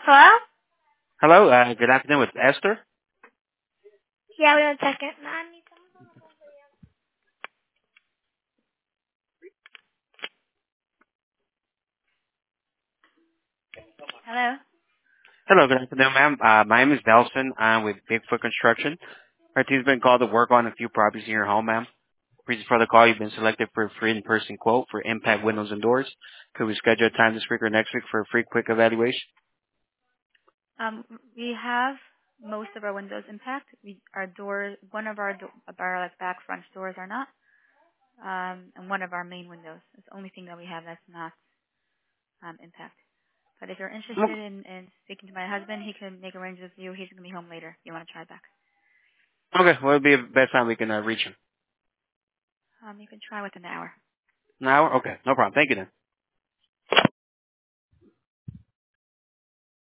Hello? Hello, good afternoon with Esther. Yeah, wait 1 second. Nani, hello? Hello, good afternoon, ma'am. My name is Nelson. I'm with Bigfoot Construction. Our team's been called to work on a few properties in your home, ma'am. Reason for the call, you've been selected for a free in-person quote for impact windows and doors. Could we schedule a time this week or next week for a free quick evaluation? We have most of our windows intact. Our doors, one of our like back front doors are not, and one of our main windows. It's the only thing that we have that's not intact. But if you're interested in speaking to my husband, he can make arrangements with you. He's gonna be home later. If you want to try back? Okay, what would be the best time we can reach him? You can try within an hour. An hour? Okay, no problem. Thank you then.